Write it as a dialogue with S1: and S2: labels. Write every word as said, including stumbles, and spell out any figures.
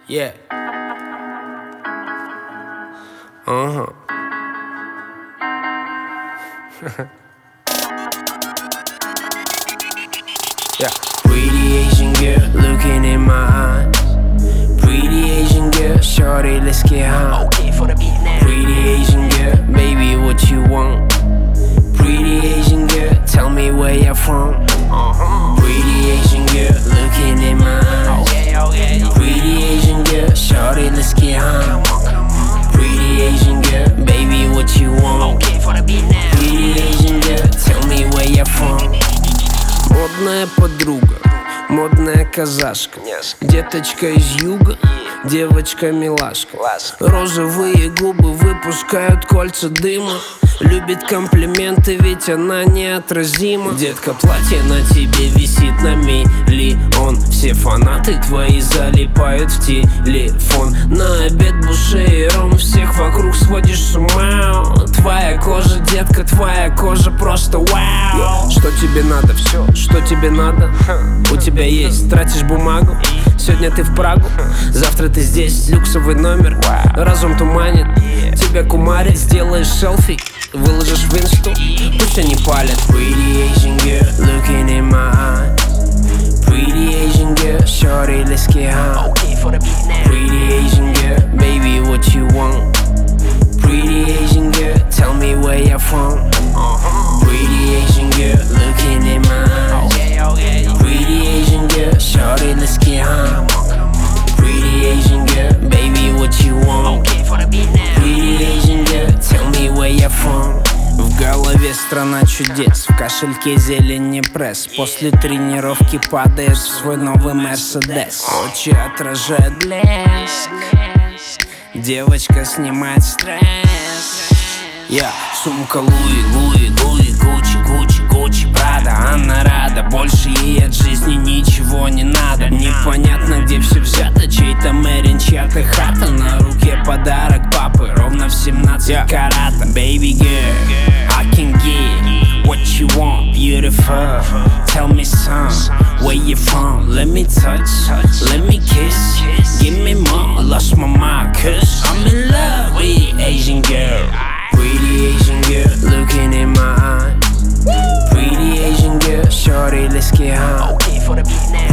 S1: Yeah. Uh-huh. Yeah. Pretty Asian girl looking in my eyes. Pretty Asian girl, shorty, let's get high.
S2: Okay for the beat now.
S1: Pretty Asian girl, baby, what you want? Pretty Asian girl, tell me where you're from.
S2: Uh-huh.
S1: Pretty Asian girl looking in my eyes.
S2: Okay, okay.
S1: Pretty Asian girl, shorty, let's get high.
S2: Come on, come on.
S1: Pretty Asian girl, baby, what you want?
S2: Okay for the beat now.
S1: Pretty Asian girl, tell me where you're from. Модная подруга, модная казашка, деточка из юга, девочка-милашка. Розовые губы выпускают кольца дыма. Любит комплименты, ведь она неотразима. Детка, платье на тебе висит на миллион. Все фанаты твои залипают в телефон. На обед буше и ром, всех вокруг сводишь с ума. Твоя кожа, детка, твоя кожа просто вау. Что тебе надо, все, что тебе надо, у тебя есть. Тратишь бумагу, сегодня ты в Прагу, завтра ты здесь, люксовый номер. Разум туманит, тебя кумарит. Сделаешь селфи, выложишь в инсту, пусть они палят. Pretty Asian girl looking in my eyes. Pretty Asian girl, shorty, let's get high.
S2: Okay for the beat now.
S1: Pretty Asian girl, baby, what you want? Pretty Asian girl, tell me where you're from.
S2: Uh-huh.
S1: Pretty Asian girl looking in my eyes.
S2: Okay, okay.
S1: Pretty Asian girl, shorty, let's get high.
S2: Come on, come on.
S1: Pretty Asian girl, baby, what you want?
S2: Okay for the beat now.
S1: Pretty Asian girl, tell me where you're from. В голове страна чудес, в кошельке зелень пресс. После тренировки падаешь в свой новый Мерседес. Очи отражают блеск, девочка снимает стресс. Я yeah. Сумка Луи, Луи, Луи, Гуччи, Гуччи, Гуччи, Прада. Она рада, больше ей от жизни ничего не надо. Непонятно, где все взято, чей-то Мэрин, чья-то хата. На руке подарок папы, ровно в семнадцать yeah. карата. Baby girl, I can get what you want, beautiful. Tell me some, where you from? Let me touch, let me kiss. Give me more, lost my mind, cause I'm in love with Asian girl. Pretty Asian girl looking in my eyes. Pretty Asian girl, shorty, let's get high.
S2: Okay for the beat now.